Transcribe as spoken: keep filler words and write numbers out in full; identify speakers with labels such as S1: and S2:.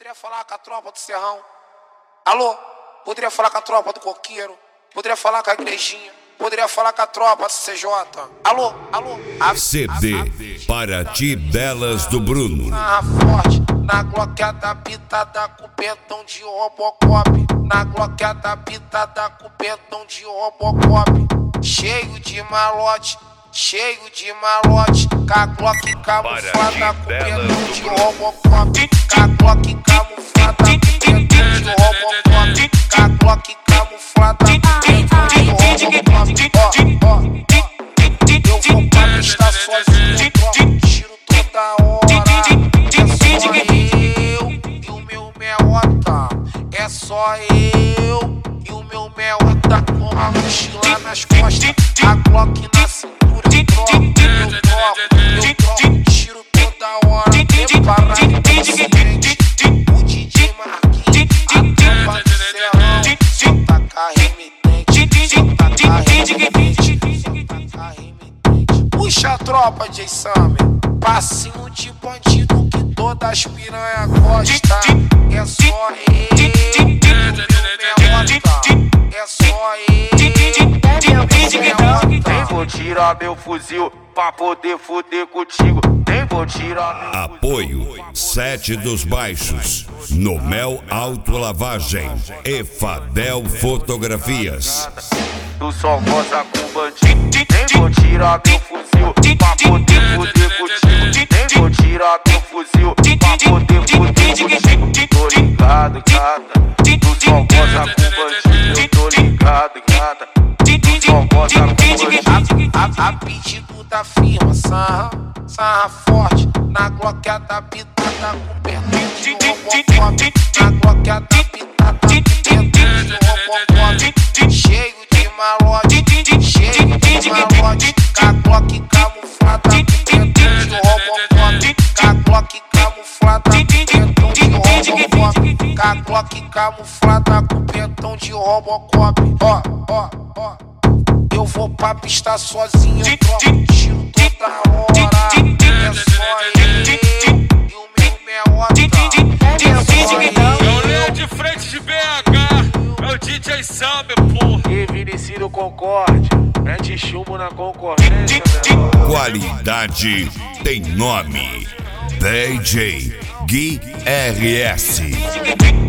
S1: Poderia falar com a tropa do Serrão. Alô? Poderia falar com a tropa do Coqueiro. Poderia falar com a igrejinha. Poderia falar com a tropa do C J. Alô? Alô? A...
S2: C D para ti, Belas do Bruno.
S1: Na forte, na gloqueada pitada com pentão de Robocop. Na gloqueada pitada com pentão de Robocop. Cheio de malote, cheio de malote. Com a Glock camuflada com pentão de Robocop. Com a Glock camuflada com pentão de Robocop. Com a Glock camuflada com pentão de Robocop. Ó, ó, ó. Eu vou pra pista sozinho, troco tiro toda hora. É só eu e o meu meota. É só eu e o meu meota. Com a mochila nas costas, a Glock na cintura. Eu troco, eu troco, eu troco tiro toda hora. Preparado pro seguinte, o D J Marquinhos, a tropa do Serrão. Só taca remitente, só taca remitente, só taca remitente. Puxa a tropa, J. Summer. Passinho de bandido que todas as piranha gosta. É só eu, meu meota. É só eu, meu meota.
S3: Nem vou tirar meu fuzil pra poder foder contigo. Nem vou tirar meu fuzil.
S2: Apoio Sete dos Baixos, Nomel Autolavagem e Fadel Fotografias.
S3: Tu só goza com bandido. Nem vou tirar meu fuzil pra poder foder contigo. Nem vou tirar meu fuzil pra poder foder contigo. Tô ligado, gata. Tu só goza com bandido. Eu tô ligado, gata. Tu só goza com bandido.
S1: A, a, a pedido da firma, sarra, sarra forte. Na gloqueada pitada com pentão de Robocop. Na gloqueada pitada com pentão de Robocop. Cheio de malote, cheio de malote. Com a Glock camuflada com pentão de Robocop. Com a Glock camuflada com pentão de Robocop. Com a Glock camuflada com pentão de Robocop. Ó, ó, ó. Eu vou pra pista sozinho, eu troco tiro toda hora. É só eu e o meu meota. É só eu.
S4: É o Leão de frente de B H, é o D J Summer, porra.
S3: E Vinicius Concorde, mete chumbo na concorrência, meu.
S2: Qualidade tem nome. D J Gui R S.